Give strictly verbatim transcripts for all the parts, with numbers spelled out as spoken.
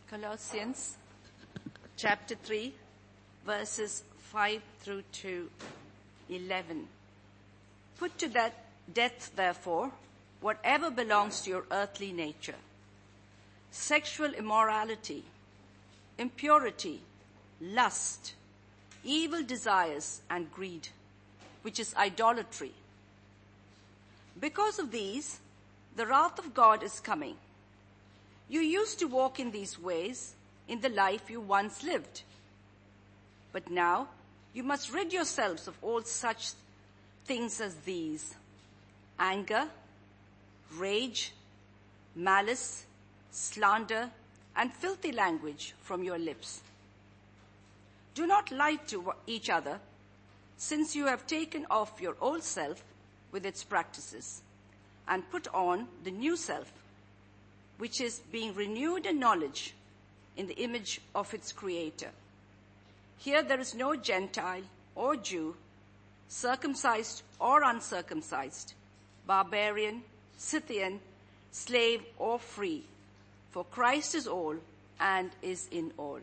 Colossians chapter three, verses five through to eleven. Put to that death, therefore, whatever belongs to your earthly nature: sexual immorality, impurity, lust, evil desires, and greed, which is idolatry. Because of these, the wrath of God is coming. You used to walk in these ways in the life you once lived. But now you must rid yourselves of all such things as these: anger, rage, malice, slander, and filthy language from your lips. Do not lie to each other, since you have taken off your old self with its practices and put on the new self, which is being renewed in knowledge in the image of its creator. Here there is no Gentile or Jew, circumcised or uncircumcised, barbarian, Scythian, slave or free, for Christ is all and is in all.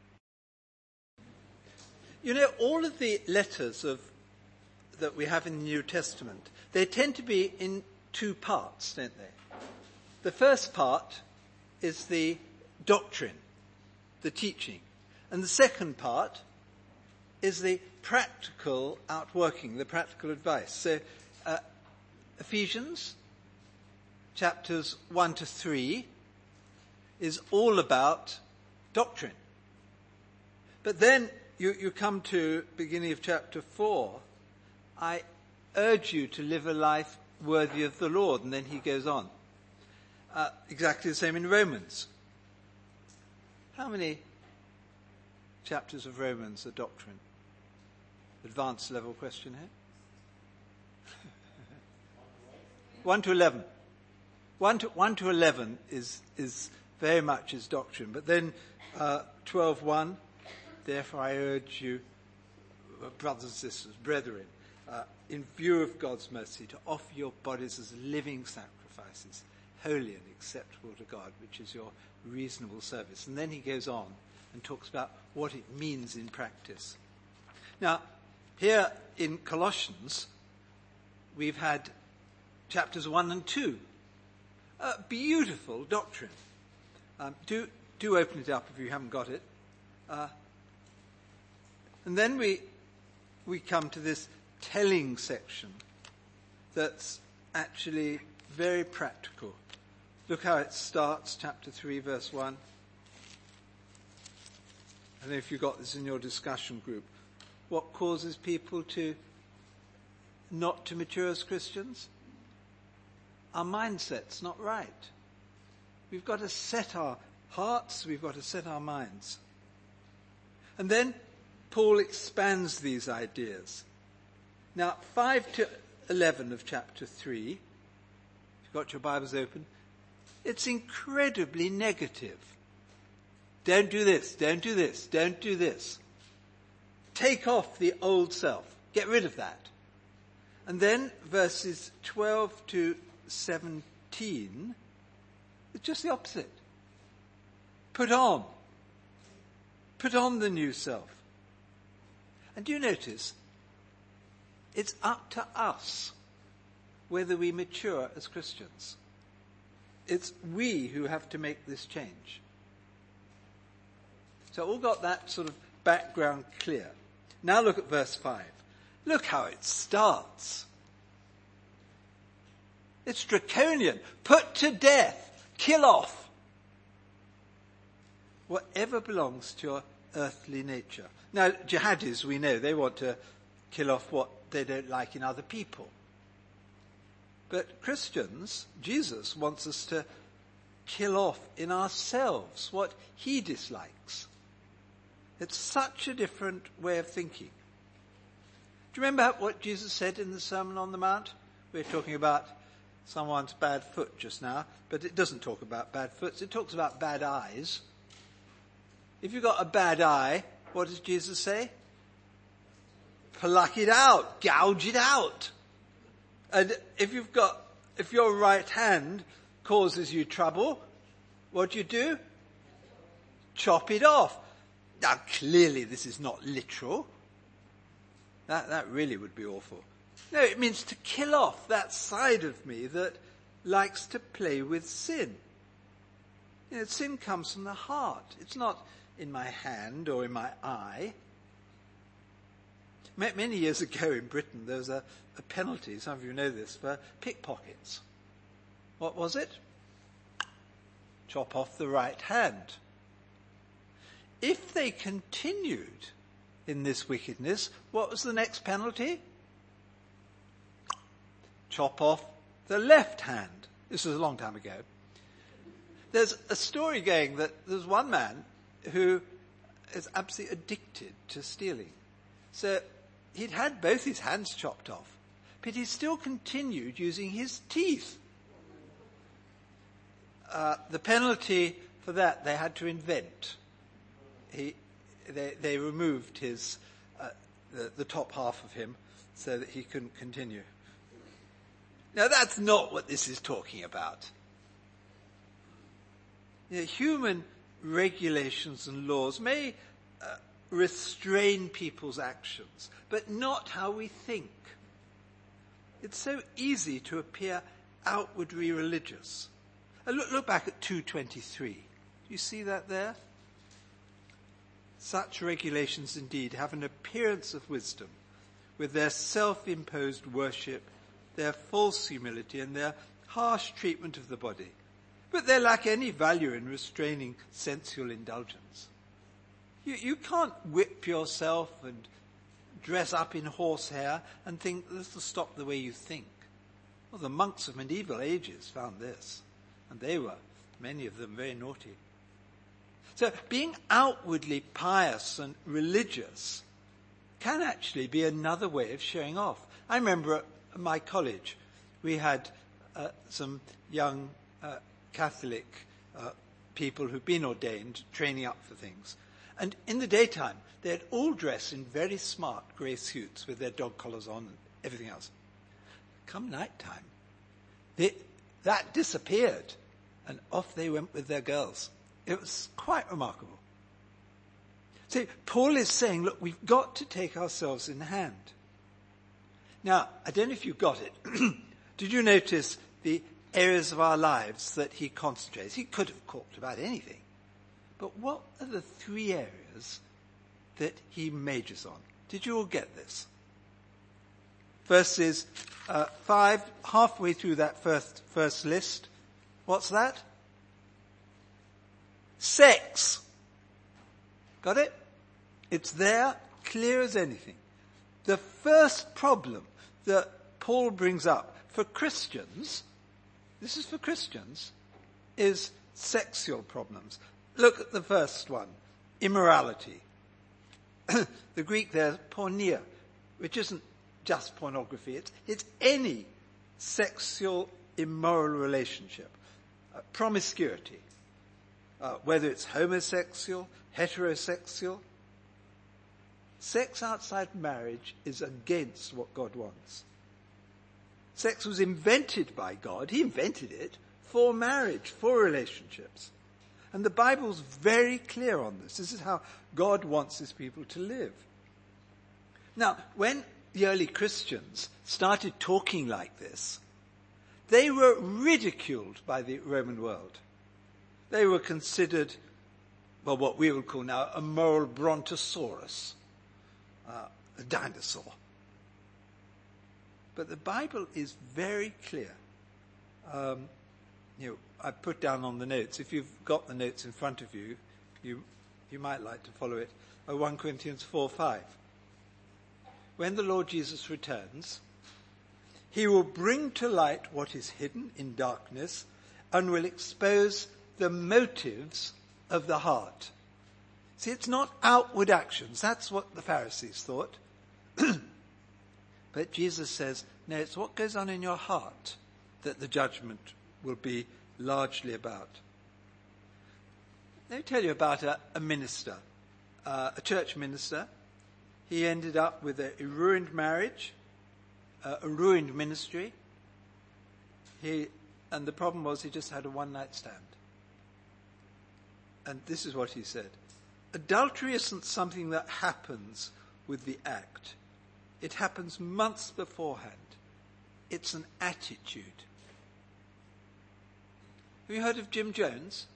You know, all of the letters of that we have in the New Testament, they tend to be in two parts, don't they? The first part is the doctrine, the teaching. And the second part is the practical outworking, the practical advice. So uh, Ephesians chapters one to three is all about doctrine. But then you, you come to beginning of chapter four. I urge you to live a life worthy of the Lord. And then he goes on. Uh, exactly the same in Romans. How many chapters of Romans are doctrine? Advanced level question here. one to eleven. One to, one to eleven is, is very much his doctrine. But then uh, twelve one, therefore I urge you, brothers and sisters, brethren, uh, in view of God's mercy, to offer your bodies as living sacrifices, holy and acceptable to God, which is your reasonable service. And then he goes on and talks about what it means in practice. Now, here in Colossians, we've had chapters one and two. A beautiful doctrine. Um, do, do open it up if you haven't got it. Uh, and then we, we come to this telling section that's actually very practical. Look how it starts, chapter three, verse one. I don't know if you got this in your discussion group. What causes people to not to mature as Christians? Our mindset's not right. We've got to set our hearts, we've got to set our minds. And then Paul expands these ideas. Now, five to eleven of chapter three, if you've got your Bibles open, it's incredibly negative. Don't do this, don't do this, don't do this. Take off the old self. Get rid of that. And then verses twelve to seventeen, it's just the opposite. Put on. Put on the new self. And do you notice, it's up to us whether we mature as Christians. It's we who have to make this change. So all got that sort of background clear. Now look at verse five. Look how it starts. It's draconian. Put to death. Kill off whatever belongs to your earthly nature. Now, jihadis, we know, they want to kill off what they don't like in other people. But Christians, Jesus wants us to kill off in ourselves what he dislikes. It's such a different way of thinking. Do you remember what Jesus said in the Sermon on the Mount? We're talking about someone's bad foot just now, but it doesn't talk about bad foot. It talks about bad eyes. If you've got a bad eye, what does Jesus say? Pluck it out, gouge it out. And if you've got, if your right hand causes you trouble, what do you do? chop it off. Now, clearly this is not literal. That, that really would be awful. No, it means to kill off that side of me that likes to play with sin. You know, sin comes from the heart. It's not in my hand or in my eye. Many years ago in Britain, there was a, a penalty, some of you know this, for pickpockets. What was it? Chop off the right hand. If they continued in this wickedness, what was the next penalty? Chop off the left hand. This was a long time ago. There's a story going that there's one man who is absolutely addicted to stealing. So he'd had both his hands chopped off, but he still continued using his teeth. Uh, the penalty for that they had to invent. He, they, they removed his uh, the, the top half of him so that he couldn't continue. Now that's not what this is talking about. You know, human regulations and laws may uh, restrain people's actions, but not how we think. It's so easy to appear outwardly religious. Uh, look, look back at two twenty-three. Do you see that there? Such regulations indeed have an appearance of wisdom, with their self-imposed worship, their false humility, and their harsh treatment of the body. But they lack any value in restraining sensual indulgence. You, you can't whip yourself and dress up in horsehair and think this will stop the way you think. Well, the monks of medieval ages found this, and they were, many of them, very naughty. So being outwardly pious and religious can actually be another way of showing off. I remember at my college, we had uh, some young uh, Catholic uh, people who'd been ordained, training up for things. And in the daytime, they'd all dress in very smart grey suits with their dog collars on and everything else. Come night time, they, that disappeared, and off they went with their girls. It was quite remarkable. See, Paul is saying, look, we've got to take ourselves in hand. Now, I don't know if you got it. Did you notice the areas of our lives that he concentrates? He could have talked about anything. But what are the three areas that he majors on? Did you all get this? Verses uh, five, halfway through that first, first list. What's that? Sex. Got it? It's there, clear as anything. The first problem that Paul brings up for Christians, this is for Christians, is sexual problems. Look at the first one, immorality. The Greek there is porneia, which isn't just pornography. It's, it's any sexual immoral relationship. Uh, promiscuity. Uh, whether it's homosexual, heterosexual. Sex outside marriage is against what God wants. Sex was invented by God. He invented it for marriage, for relationships. And the Bible's very clear on this. This is how God wants his people to live. Now, when the early Christians started talking like this, they were ridiculed by the Roman world. They were considered, well, what we would call now a moral brontosaurus, uh, a dinosaur. But the Bible is very clear. Um, you know, I put down on the notes, if you've got the notes in front of you, you you might like to follow it, uh, First Corinthians four five. When the Lord Jesus returns, he will bring to light what is hidden in darkness and will expose the motives of the heart. See, it's not outward actions. That's what the Pharisees thought. But Jesus says, no, it's what goes on in your heart that the judgment will be largely about. Let me tell you about a, a minister, uh, a church minister. He ended up with a, a ruined marriage, uh, a ruined ministry. He, and the problem was he just had a one-night stand. and this is what he said, adultery isn't something that happens with the act. It happens months beforehand. It's an attitude. Have you heard of Jim Jones?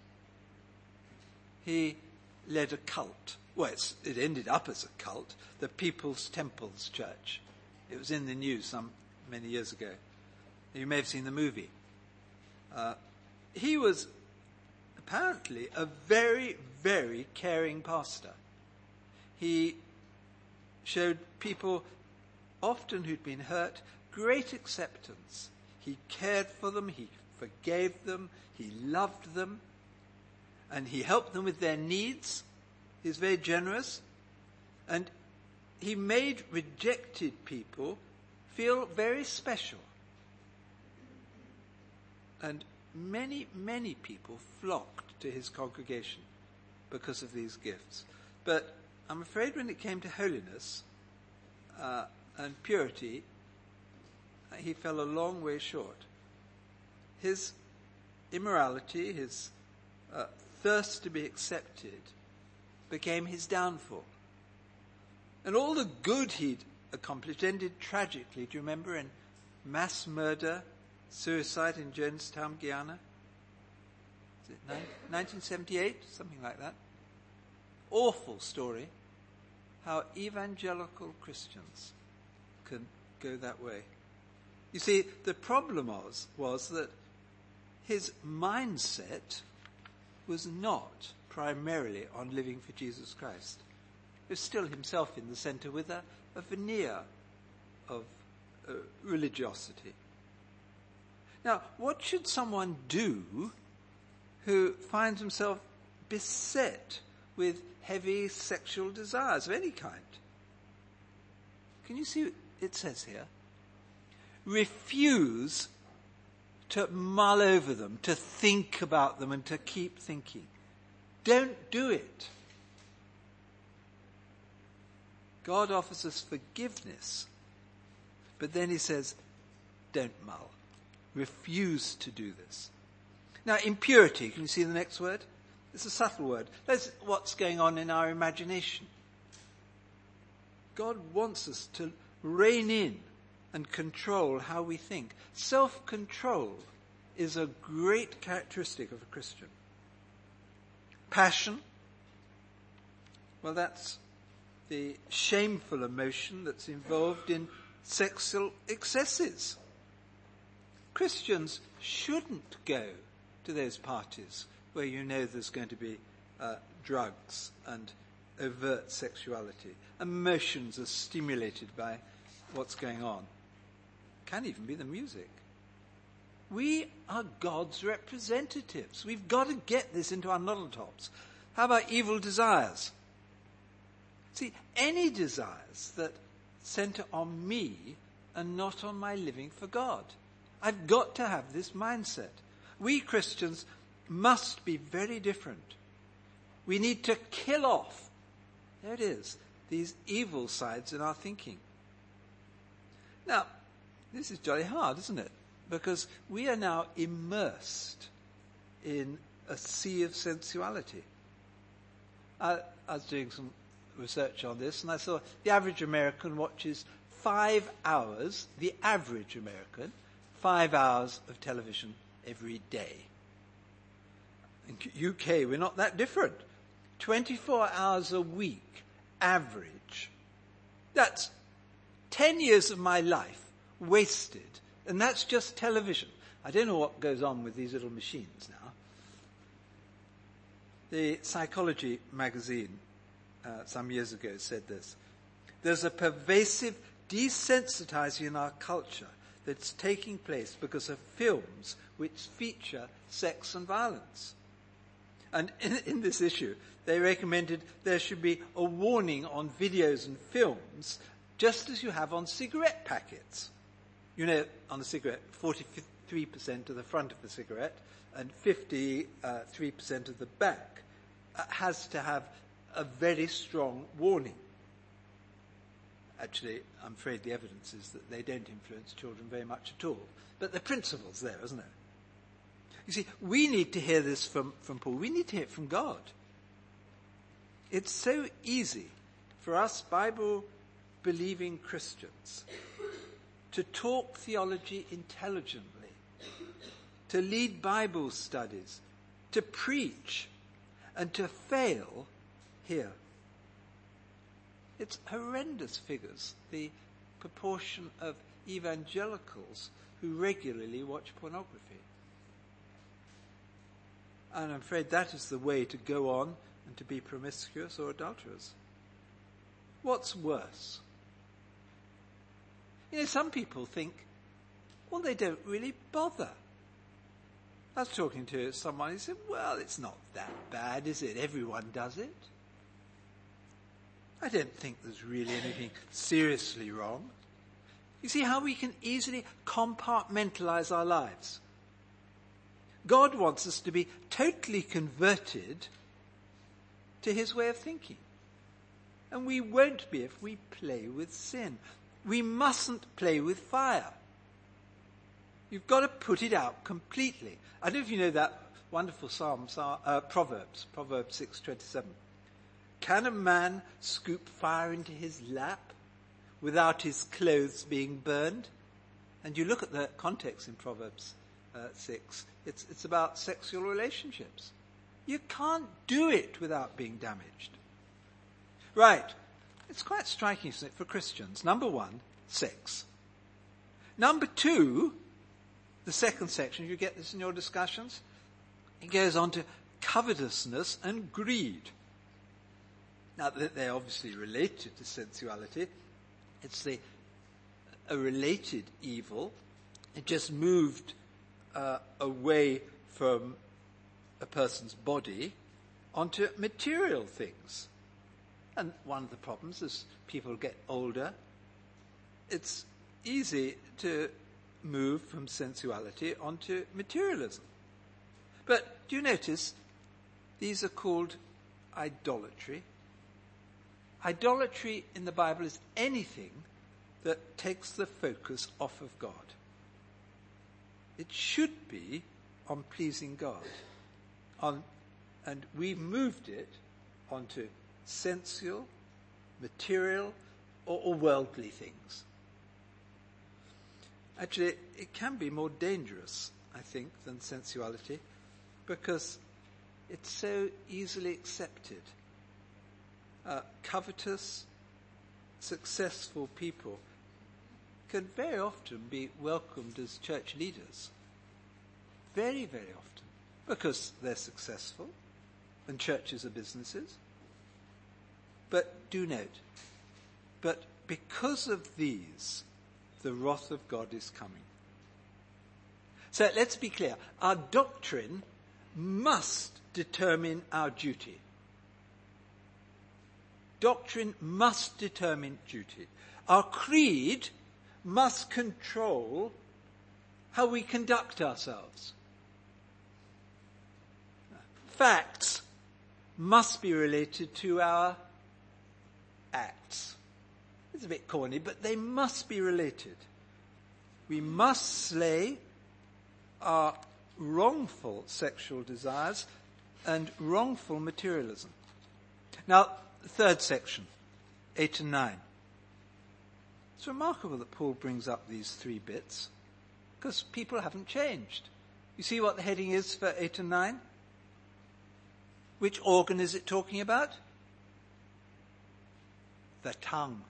He led a cult. Well, it's, it ended up as a cult, the People's Temples Church. It was in the news some many years ago. You may have seen the movie. Uh, he was apparently a very, very caring pastor. He showed people, often who'd been hurt, great acceptance. He cared for them, he forgave them, he loved them, and he helped them with their needs. He was very generous, and he made rejected people feel very special. And many, many people flocked to his congregation because of these gifts. But I'm afraid when it came to holiness uh, and purity, he fell a long way short. His immorality, his uh, thirst to be accepted, became his downfall. And all the good he'd accomplished ended tragically. Do you remember in mass murder, suicide in Jonestown, Guyana? Is it nineteen seventy-eight? Something like that. Awful story. How evangelical Christians can go that way. You see, the problem was, was that his mindset was not primarily on living for Jesus Christ. He was still himself in the center with a, a veneer of uh, religiosity. Now, what should someone do who finds himself beset with heavy sexual desires of any kind? Can you see what it says here? Refuse to mull over them, to think about them and to keep thinking. Don't do it. God offers us forgiveness, but then he says, don't mull. Refuse to do this. Now, impurity, can you see the next word? It's a subtle word. That's what's going on in our imagination. God wants us to rein in and control how we think. Self-control is a great characteristic of a Christian. Passion, well, that's the shameful emotion that's involved in sexual excesses. Christians shouldn't go to those parties where you know there's going to be uh, drugs and overt sexuality. Emotions are stimulated by what's going on. Can even be the music. We are God's representatives. We've got to get this into our noddle tops. How about evil desires? See, any desires that center on me and not on my living for God. I've got to have this mindset. We Christians must be very different. We need to kill off, there it is, these evil sides in our thinking. Now, this is jolly hard, isn't it? Because we are now immersed in a sea of sensuality. I, I was doing some research on this, and I saw the average American watches five hours, the average American, five hours of television every day. In U K, we're not that different. twenty-four hours a week, average. That's ten years of my life wasted, and that's just television. I don't know what goes on with these little machines now. The Psychology magazine uh, some years ago said this. There's a pervasive desensitizing in our culture that's taking place because of films which feature sex and violence. And in, in this issue, they recommended there should be a warning on videos and films, just as you have on cigarette packets. You know, on a cigarette, forty-three percent of the front of the cigarette and fifty-three percent of the back uh, has to have a very strong warning. Actually, I'm afraid the evidence is that they don't influence children very much at all. But the principle's there, isn't it? You see, we need to hear this from, from Paul. We need to hear it from God. It's so easy for us Bible-believing Christians to talk theology intelligently, to lead Bible studies, to preach, and to fail here. It's horrendous figures, the proportion of evangelicals who regularly watch pornography. And I'm afraid that is the way to go on and to be promiscuous or adulterous. What's worse? You know, some people think, well, they don't really bother. I was talking to someone who said, well, it's not that bad, is it? Everyone does it. I don't think there's really anything seriously wrong. You see how we can easily compartmentalize our lives. God wants us to be totally converted to his way of thinking. And we won't be if we play with sin. We mustn't play with fire. You've got to put it out completely. I don't know if you know that wonderful psalm, uh, Proverbs, Proverbs six twenty-seven. Can a man scoop fire into his lap without his clothes being burned? And you look at the context in Proverbs uh, six. It's, it's about sexual relationships. You can't do it without being damaged. Right. It's quite striking, isn't it, for Christians. Number one, sex. Number two, the second section, you get this in your discussions, it goes on to covetousness and greed. Now, they're obviously related to sensuality. It's the, a related evil. It just moved uh, away from a person's body onto material things. And one of the problems as people get older, it's easy to move from sensuality onto materialism. But do you notice these are called idolatry? Idolatry in the Bible is anything that takes the focus off of God. It should be on pleasing God. On, and we've moved it onto sensual, material, or, or worldly things. Actually, it can be more dangerous, I think, than sensuality, because it's so easily accepted. Uh, covetous, successful people can very often be welcomed as church leaders. Very, very often. Because they're successful and churches are businesses. But do note, but because of these, the wrath of God is coming. So let's be clear. Our doctrine must determine our duty. Doctrine must determine duty. Our creed must control how we conduct ourselves. Facts must be related to our acts. It's a bit corny, but they must be related. We must slay our wrongful sexual desires and wrongful materialism. Now, the third section, eight and nine. It's remarkable that Paul brings up these three bits, because people haven't changed. You see what the heading is for eight and nine? Which organ is it talking about? The tongue.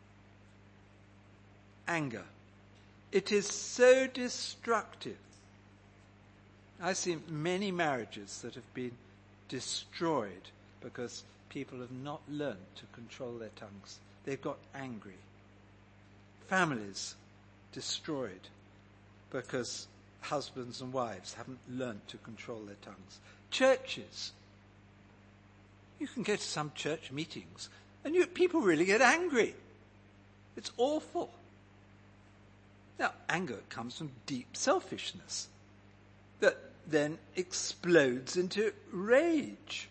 Anger. It is so destructive. I've seen many marriages that have been destroyed because people have not learned to control their tongues. They've got angry. Families destroyed because husbands and wives haven't learned to control their tongues. Churches. You can go to some church meetings and you, people really get angry. It's awful. Now, anger comes from deep selfishness that then explodes into rage.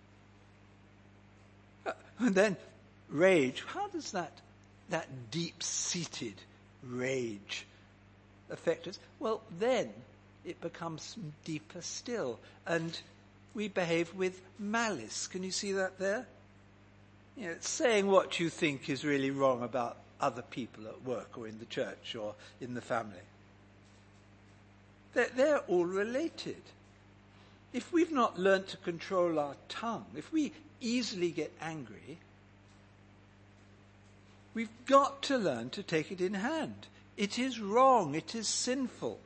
And then rage, how does that, that deep-seated rage affect us? Well, then it becomes deeper still, and we behave with malice. Can you see that there? you know, saying what you think is really wrong about other people at work or in the church or in the family. They're, they're all related. If we've not learnt to control our tongue, if we easily get angry, we've got to learn to take it in hand. It is wrong. It is sinful.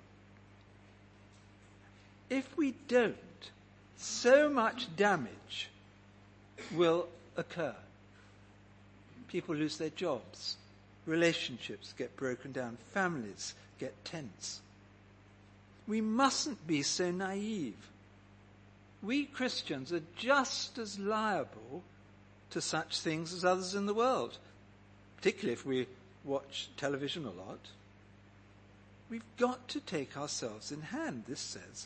If we don't, so much damage will occur. People lose their jobs. Relationships get broken down. Families get tense. We mustn't be so naive. We Christians are just as liable to such things as others in the world, particularly if we watch television a lot. We've got to take ourselves in hand, this says.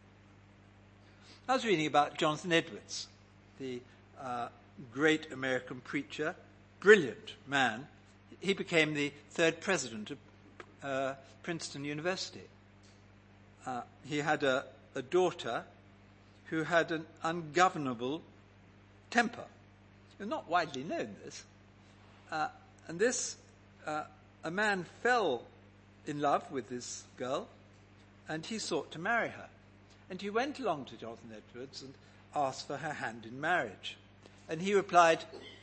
I was reading about Jonathan Edwards, the uh, great American preacher, brilliant man. He became the third president of uh, Princeton University. Uh, he had a, a daughter who had an ungovernable temper. You're not widely known, this. Uh, and this, uh, a man fell in love with this girl, and he sought to marry her. And he went along to Jonathan Edwards and asked for her hand in marriage. And he replied,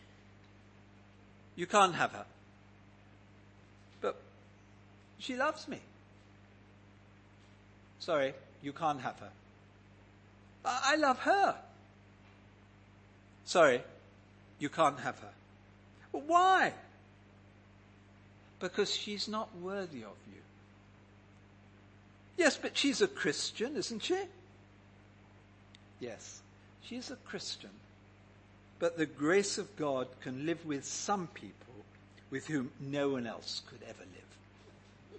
"You can't have her. But she loves me." "Sorry, you can't have her." "I love her." "Sorry, you can't have her." "Well, why?" "Because she's not worthy of you." "Yes, but she's a Christian, isn't she?" "Yes, she's a Christian. But the grace of God can live with some people with whom no one else could ever live."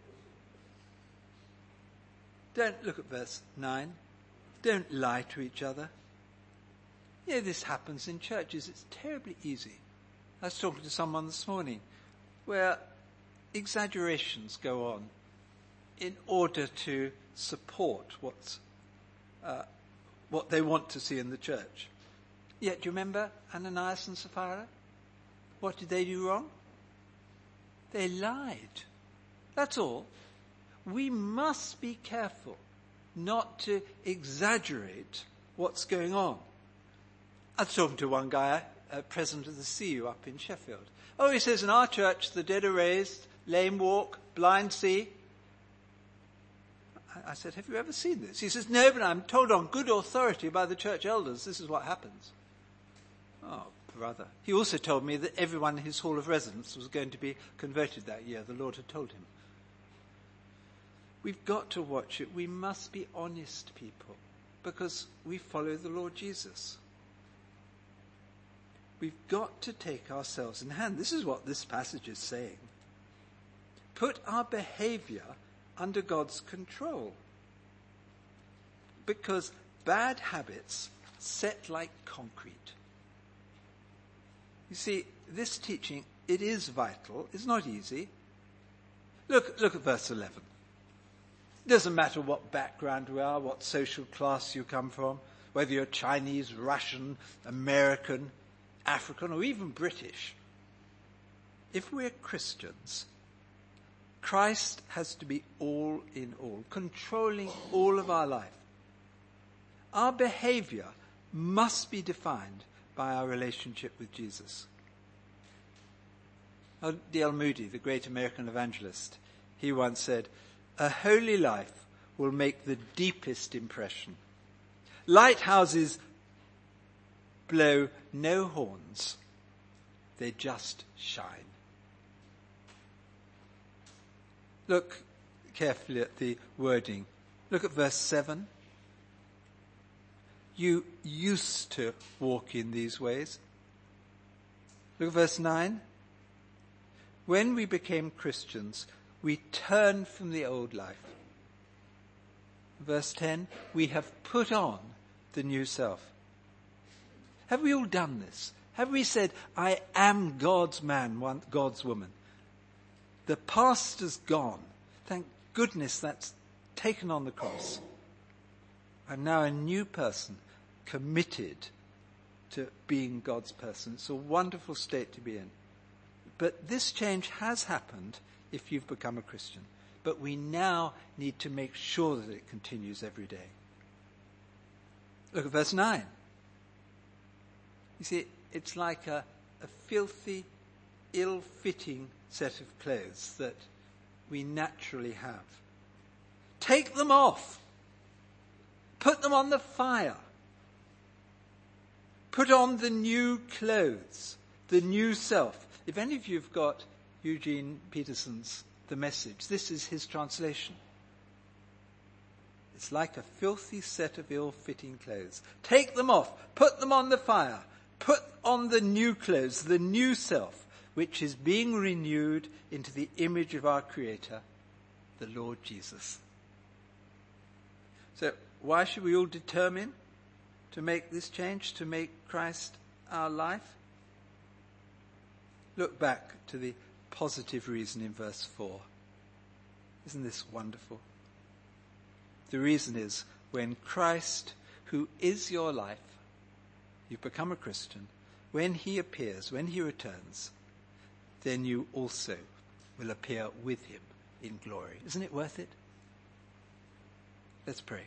Don't look at verse nine. Don't lie to each other. You know, this happens in churches. It's terribly easy. I was talking to someone this morning where exaggerations go on in order to support what's, uh, what they want to see in the church. Yet, do you remember Ananias and Sapphira? What did they do wrong? They lied. That's all. We must be careful not to exaggerate what's going on. I was talking to one guy, uh, president of the C U up in Sheffield. Oh, he says, in our church, the dead are raised, lame walk, blind see. I, I said, have you ever seen this? He says, no, but I'm told on good authority by the church elders this is what happens. Oh, brother. He also told me that everyone in his hall of residence was going to be converted that year. The Lord had told him. We've got to watch it. We must be honest people because we follow the Lord Jesus. We've got to take ourselves in hand. This is what this passage is saying. Put our behavior under God's control. Because bad habits set like concrete. You see, this teaching, it is vital. It's not easy. Look, look at verse eleven. It doesn't matter what background we are, what social class you come from, whether you're Chinese, Russian, American, African, or even British. If we're Christians, Christ has to be all in all, controlling all of our life. Our behavior must be defined by our relationship with Jesus. D L Moody, the great American evangelist, he once said, "A holy life will make the deepest impression. Lighthouses blow no horns. They just shine." Look carefully at the wording. Look at verse seven. You used to walk in these ways. Look at verse nine. When we became Christians, we turned from the old life. Verse ten, we have put on the new self. Have we all done this? Have we said, I am God's man, God's woman? The past is gone. Thank goodness that's taken on the cross. I'm now a new person, committed to being God's person. It's a wonderful state to be in. But this change has happened if you've become a Christian. But we now need to make sure that it continues every day. Look at verse nine. You see, it's like a, a filthy, ill-fitting set of clothes that we naturally have. Take them off. Put them on the fire. Put on the new clothes, the new self. If any of you have got Eugene Peterson's The Message, this is his translation. It's like a filthy set of ill-fitting clothes. Take them off. Put them on the fire. Put on the new clothes, the new self, which is being renewed into the image of our Creator, the Lord Jesus. So why should we all determine to make this change, to make Christ our life? Look back to the positive reason in verse four. Isn't this wonderful? The reason is when Christ, who is your life, you've become a Christian, when he appears, when he returns, then you also will appear with him in glory. Isn't it worth it? Let's pray.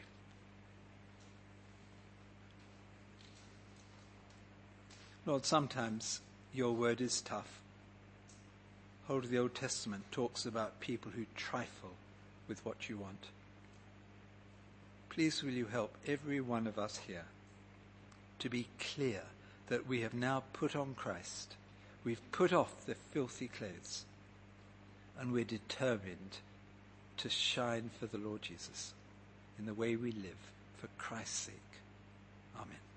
Lord, sometimes your word is tough. Whole of the Old Testament talks about people who trifle with what you want. Please will you help every one of us here to be clear that we have now put on Christ. We've put off the filthy clothes and we're determined to shine for the Lord Jesus in the way we live for Christ's sake. Amen.